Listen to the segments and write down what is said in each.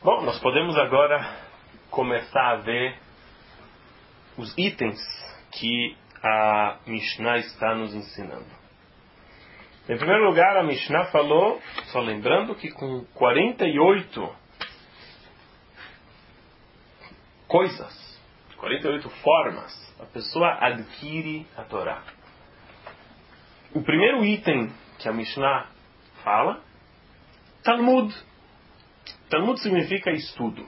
Bom, nós podemos agora começar a ver os itens que a Mishnah está nos ensinando. Em primeiro lugar, a Mishnah falou, só lembrando, que com 48 coisas, 48 formas, a pessoa adquire a Torá. O primeiro item que a Mishnah fala, Talmud. Talmud significa estudo.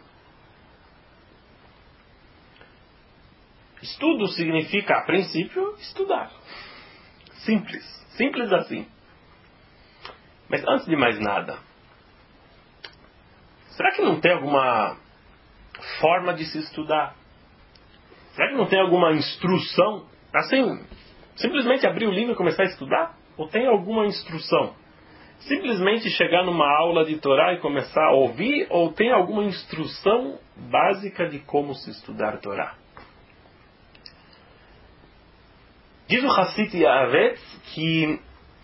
Estudo significa, a princípio, estudar. Simples. Simples assim. Mas antes de mais nada, será que não tem alguma forma de se estudar? Será que não tem alguma instrução? Assim, simplesmente abrir o livro e começar a estudar? Ou tem alguma instrução? Simplesmente chegar numa aula de Torá e começar a ouvir? Ou tem alguma instrução básica de como se estudar Torá? Diz o Hassid Yavetz que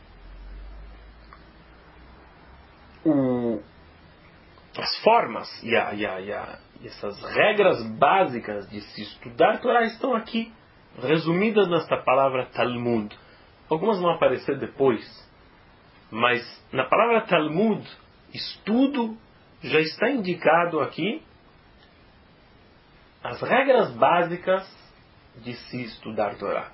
as formas e essas regras básicas de se estudar Torá estão aqui, resumidas nesta palavra Talmud. Algumas vão aparecer depois, mas na palavra Talmud, estudo, já está indicado aqui as regras básicas de se estudar Torá.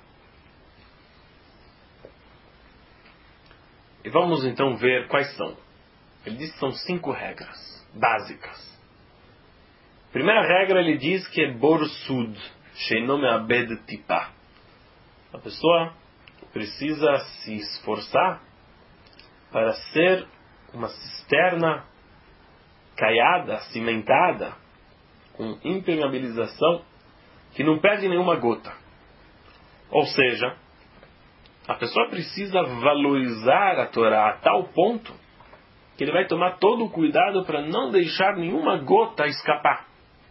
E vamos então ver quais são. Ele diz que são 5 regras básicas. Primeira regra, ele diz que é borsud, sheino me'abed tipá. A pessoa precisa se esforçar para ser uma cisterna caiada, cimentada, com impermeabilização, que não perde nenhuma gota. Ou seja, a pessoa precisa valorizar a Torá a tal ponto que ele vai tomar todo o cuidado para não deixar nenhuma gota escapar.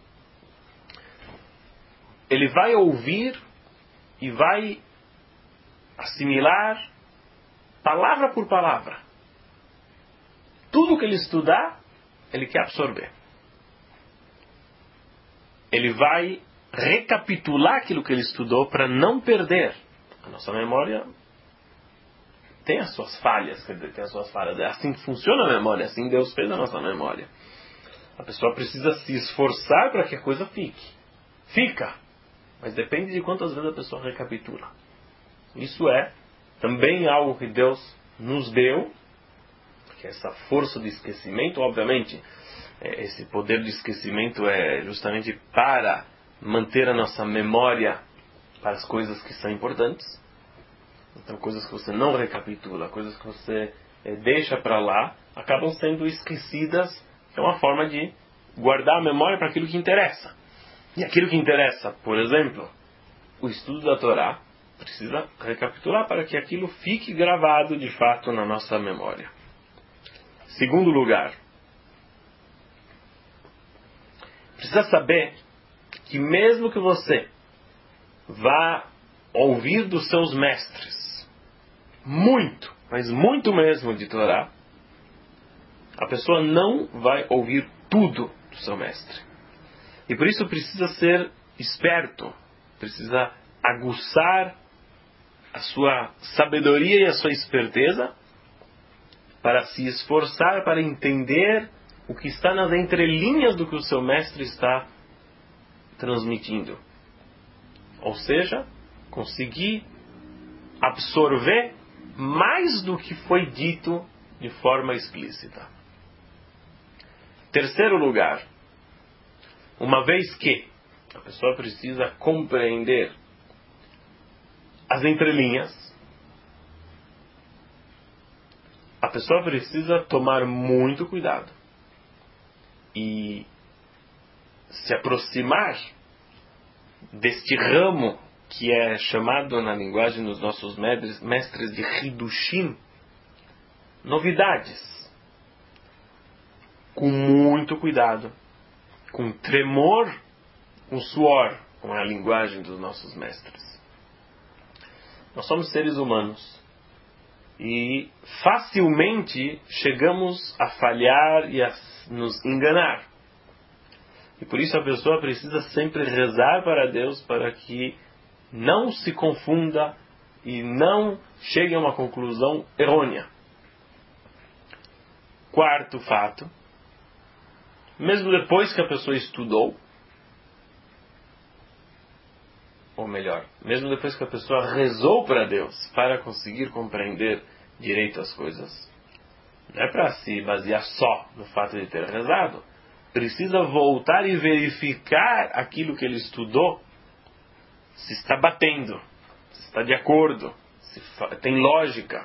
Ele vai ouvir e vai assimilar palavra por palavra. Tudo que ele estudar, ele quer absorver. Ele vai recapitular aquilo que ele estudou para não perder. A nossa memória tem as suas falhas, quer dizer, tem as suas falhas. É assim que funciona a memória, assim Deus fez a nossa memória. A pessoa precisa se esforçar para que a coisa fique. Fica, mas depende de quantas vezes a pessoa recapitula. Isso é também algo que Deus nos deu, que é essa força de esquecimento. Obviamente, esse poder de esquecimento é justamente para manter a nossa memória para as coisas que são importantes. Então, coisas que você não recapitula, coisas que você deixa para lá, acabam sendo esquecidas. É uma forma de guardar a memória para aquilo que interessa. E aquilo que interessa, por exemplo, o estudo da Torá, precisa recapitular para que aquilo fique gravado de fato na nossa memória. Segundo lugar, precisa saber que mesmo que você vá ouvir dos seus mestres muito, mas muito mesmo de Torá, a pessoa não vai ouvir tudo do seu mestre. E por isso precisa ser esperto, precisa aguçar a sua sabedoria e a sua esperteza para se esforçar para entender o que está nas entrelinhas do que o seu mestre está transmitindo. Ou seja, conseguir absorver mais do que foi dito de forma explícita. Terceiro lugar, uma vez que a pessoa precisa compreender as entrelinhas, a pessoa precisa tomar muito cuidado e se aproximar deste ramo que é chamado na linguagem dos nossos mestres de Hidushim, novidades, com muito cuidado, com tremor, com suor, com a linguagem dos nossos mestres. Nós somos seres humanos e facilmente chegamos a falhar e a nos enganar. E por isso a pessoa precisa sempre rezar para Deus para que não se confunda e não chegue a uma conclusão errônea. Quarto fato, mesmo depois que a pessoa estudou, ou melhor, mesmo depois que a pessoa rezou para Deus para conseguir compreender direito as coisas, não é para se basear só no fato de ter rezado. Precisa voltar e verificar aquilo que ele estudou, se está batendo, se está de acordo, se tem lógica.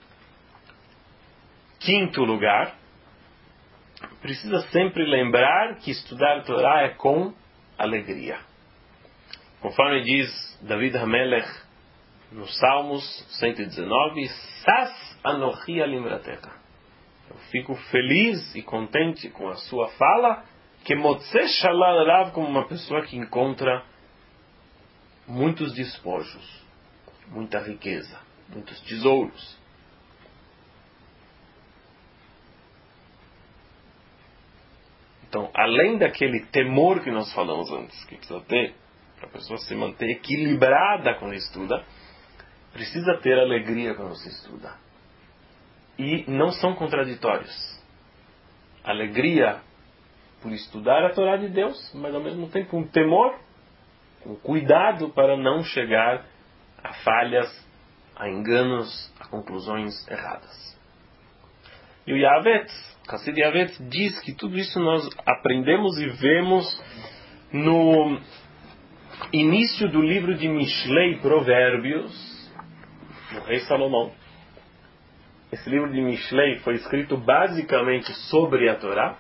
Quinto lugar, precisa sempre lembrar que estudar a Torá é com alegria. Conforme diz David HaMelech nos Salmos 119, Sas anochi alimratecha. Eu fico feliz e contente com a sua fala, que motzeh shalal rav, como uma pessoa que encontra muitos despojos, muita riqueza, muitos tesouros. Então, além daquele temor que nós falamos antes, que precisa ter, para a pessoa se manter equilibrada quando estuda, precisa ter alegria quando se estuda. E não são contraditórios. Alegria por estudar a Torá de Deus, mas ao mesmo tempo um temor, um cuidado para não chegar a falhas, a enganos, a conclusões erradas. E o Hassid Yavetz diz que tudo isso nós aprendemos e vemos no início do livro de Mishlei, Provérbios, do rei Salomão. Esse livro de Mishlei foi escrito basicamente sobre a Torá.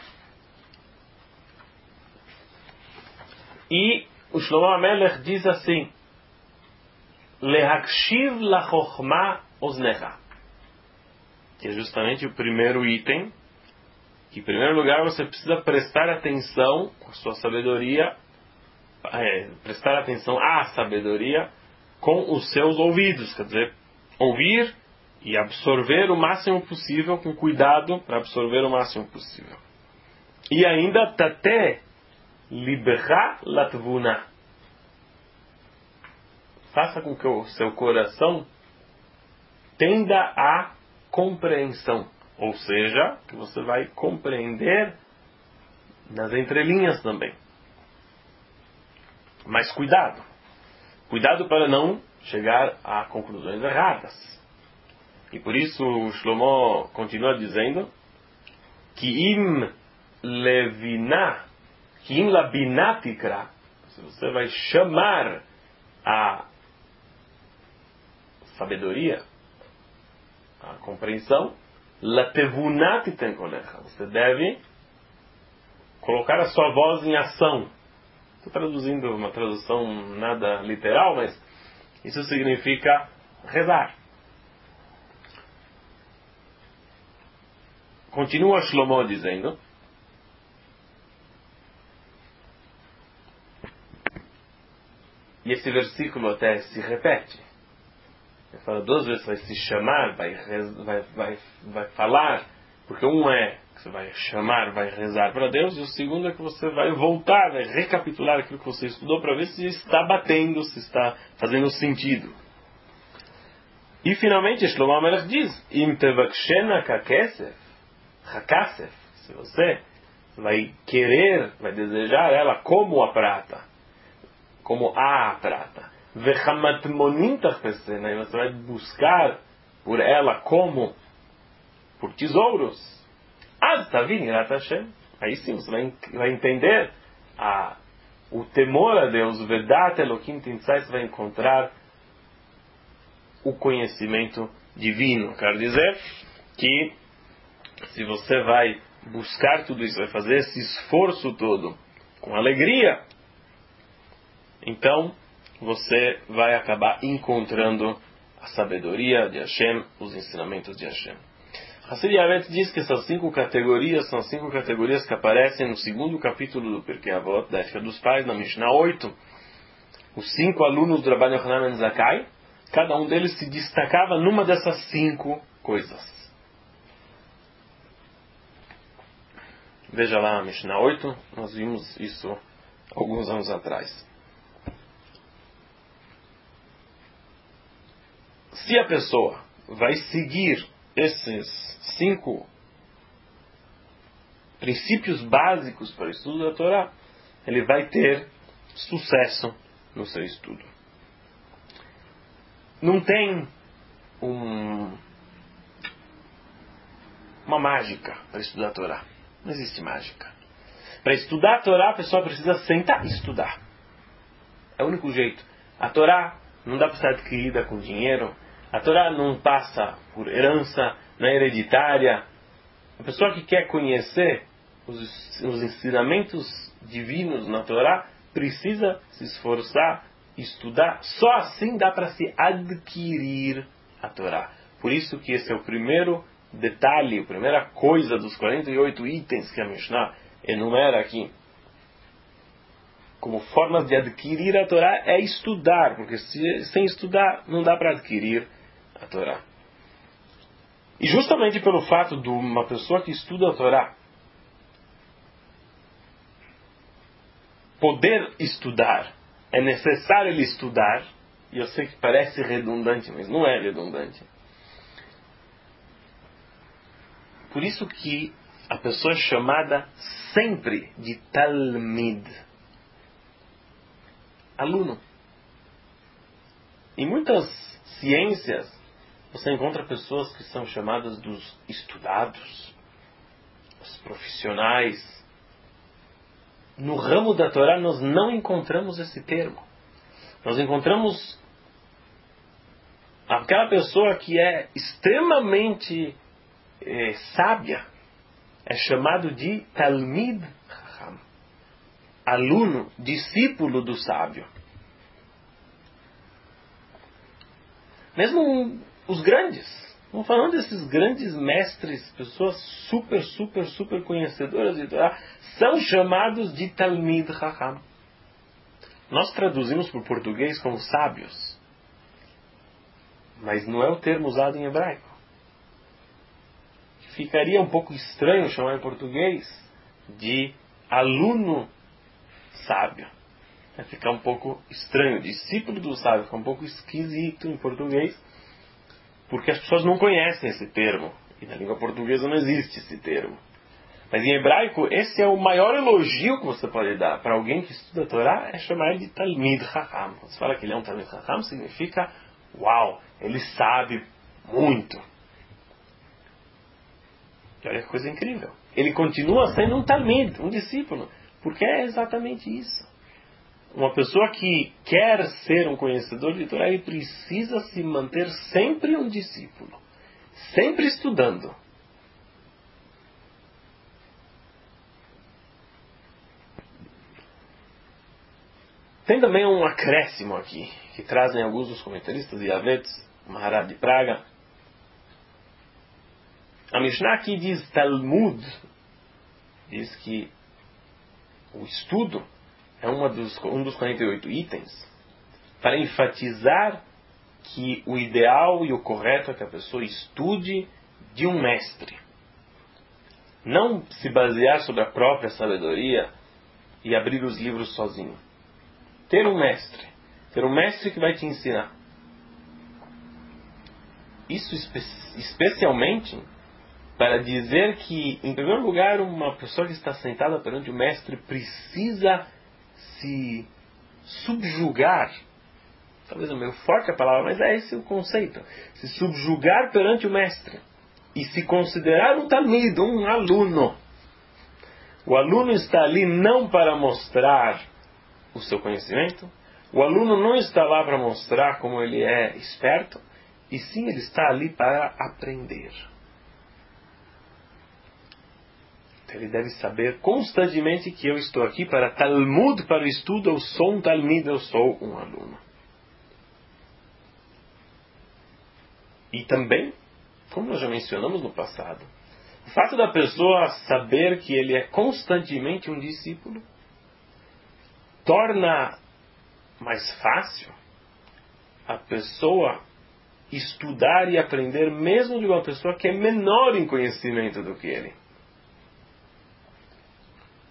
E o Shlomo HaMelech diz assim: Lehakshiv lachochma oznecha. Que é justamente o primeiro item. Que em primeiro lugar você precisa prestar atenção com a sua sabedoria, prestar atenção à sabedoria com os seus ouvidos. Quer dizer, ouvir e absorver o máximo possível, com cuidado para absorver o máximo possível. E ainda, tate libra latvuna. Faça com que o seu coração tenda à compreensão. Ou seja, que você vai compreender nas entrelinhas também. Mas cuidado. Cuidado para não chegar a conclusões erradas. E por isso o Shlomo continua dizendo que im labina tikra, se você vai chamar a sabedoria, a compreensão, latevunat tenkolecha, você deve colocar a sua voz em ação. Estou traduzindo uma tradução nada literal, mas isso significa rezar. Continua Shlomo dizendo, e esse versículo até se repete. Ele fala 2 vezes, vai se chamar, vai falar, porque um é que você vai chamar, vai rezar para Deus, e o segundo é que você vai voltar, vai recapitular aquilo que você estudou para ver se está batendo, se está fazendo sentido. E finalmente Shlomo HaMelech diz, Im tevakshena kakesef, hakasef, se você vai querer, vai desejar ela como a prata, como a prata, vechamatmonim tachpesena, e você vai buscar por ela como por tesouros, ad tavin yirat Hashem, aí sim você vai entender o temor a Deus, o vedat Elokim Tintzai, você vai encontrar o conhecimento divino. Quer dizer que se você vai buscar tudo isso, vai fazer esse esforço todo com alegria, então você vai acabar encontrando a sabedoria de Hashem, os ensinamentos de Hashem. Hassid Yavetz diz que essas 5 categorias são 5 categorias que aparecem no 2º capítulo do Pirkei Avot, da Ética dos Pais, na Mishnah 8. Os 5 alunos do Rabban Yochanan ben Zakkai, cada um deles se destacava numa dessas 5 coisas. Veja lá a Mishnah 8, nós vimos isso alguns anos atrás. Se a pessoa vai seguir esses 5 princípios básicos para o estudo da Torá, ele vai ter sucesso no seu estudo. Não tem uma mágica para estudar a Torá. Não existe mágica. Para estudar a Torá, a pessoa precisa sentar e estudar. É o único jeito. A Torá não dá para ser adquirida com dinheiro. A Torá não passa por herança, não é hereditária. A pessoa que quer conhecer os ensinamentos divinos na Torá precisa se esforçar, estudar. Só assim dá para se adquirir a Torá. Por isso que esse é o primeiro detalhe, a primeira coisa dos 48 itens que a Mishnah enumera aqui. Como formas de adquirir a Torá é estudar, porque sem estudar não dá para adquirir a Torá. E justamente pelo fato de uma pessoa que estuda a Torá poder estudar, é necessário ele estudar, e eu sei que parece redundante, mas não é redundante. Por isso que a pessoa é chamada sempre de Talmid, aluno. Em muitas ciências, você encontra pessoas que são chamadas dos estudados, os profissionais. No ramo da Torá nós não encontramos esse termo. Nós encontramos aquela pessoa que é extremamente sábia, é chamado de Talmid Chacham, aluno, discípulo do sábio. Mesmo os grandes, estamos falando desses grandes mestres, pessoas super conhecedoras de Torá, são chamados de Talmid Chacham. Nós traduzimos para o português como sábios, mas não é o termo usado em hebraico. Ficaria um pouco estranho chamar em português de aluno sábio. Vai ficar um pouco estranho. Discípulo do sábio fica um pouco esquisito em português, porque as pessoas não conhecem esse termo. E na língua portuguesa não existe esse termo. Mas em hebraico, esse é o maior elogio que você pode dar para alguém que estuda a Torá, é chamar ele de Talmid Chacham. Você fala que ele é um Talmid Chacham, significa, uau, ele sabe muito. E olha que coisa incrível. Ele continua sendo um Talmid, um discípulo, porque é exatamente isso. Uma pessoa que quer ser um conhecedor de Torá, ele precisa se manter sempre um discípulo, sempre estudando. Tem também um acréscimo aqui, que trazem alguns dos comentaristas e Yavetz, Maharab de Praga. A Mishnah aqui diz Talmud, diz que o estudo é um dos 48 itens, para enfatizar que o ideal e o correto é que a pessoa estude de um mestre. Não se basear sobre a própria sabedoria e abrir os livros sozinho. Ter um mestre que vai te ensinar. Isso especialmente para dizer que, em primeiro lugar, uma pessoa que está sentada perante o mestre precisa se subjugar. Talvez é meio forte a palavra, mas é esse o conceito. Se subjugar perante o mestre e se considerar um talmid, um aluno. O aluno está ali não para mostrar o seu conhecimento. O aluno não está lá para mostrar como ele é esperto, e sim ele está ali para aprender. Então ele deve saber constantemente que eu estou aqui para Talmud, para o estudo, eu sou um Talmid, eu sou um aluno. E também, como nós já mencionamos no passado, o fato da pessoa saber que ele é constantemente um discípulo torna mais fácil a pessoa estudar e aprender mesmo de uma pessoa que é menor em conhecimento do que ele.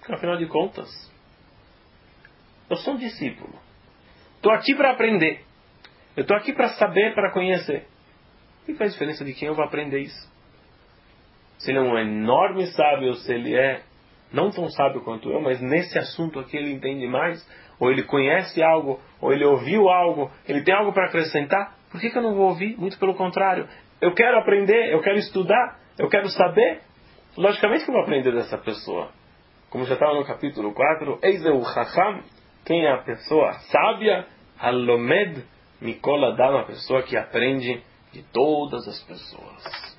Afinal de contas, eu sou um discípulo. Estou aqui para aprender. Eu estou aqui para saber, para conhecer. O que faz diferença de quem eu vou aprender isso? Se ele é um enorme sábio, ou se ele é não tão sábio quanto eu, mas nesse assunto aqui ele entende mais, ou ele conhece algo, ou ele ouviu algo, ele tem algo para acrescentar, por que eu não vou ouvir? Muito pelo contrário. Eu quero aprender, eu quero estudar, eu quero saber. Logicamente que eu vou aprender dessa pessoa. Como já estava no capítulo 4, Eis o Chacham, quem é a pessoa sábia? Halomed Mikol Adam, a pessoa que aprende de todas as pessoas.